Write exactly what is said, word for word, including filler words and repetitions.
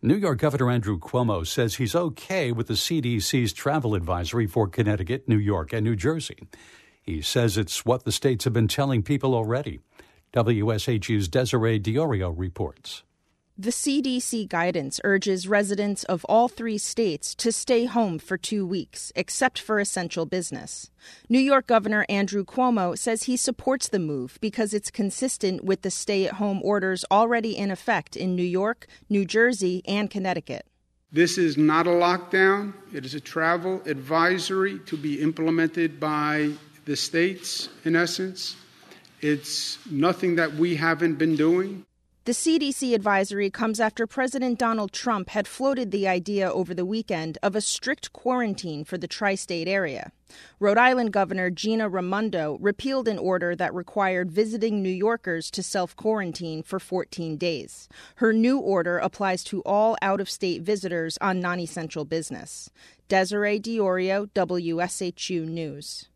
New York Governor Andrew Cuomo says he's okay with the C D C's travel advisory for Connecticut, New York, and New Jersey. He says it's what the states have been telling people already. W S H U's Desiree Diorio reports. The C D C guidance urges residents of all three states to stay home for two weeks, except for essential business. New York Governor Andrew Cuomo says he supports the move because it's consistent with the stay-at-home orders already in effect in New York, New Jersey, and Connecticut. This is not a lockdown. It is a travel advisory to be implemented by the states, in essence. It's nothing that we haven't been doing. The C D C advisory comes after President Donald Trump had floated the idea over the weekend of a strict quarantine for the tri-state area. Rhode Island Governor Gina Raimondo repealed an order that required visiting New Yorkers to self-quarantine for fourteen days. Her new order applies to all out-of-state visitors on non-essential business. Desiree Diorio, W S H U News.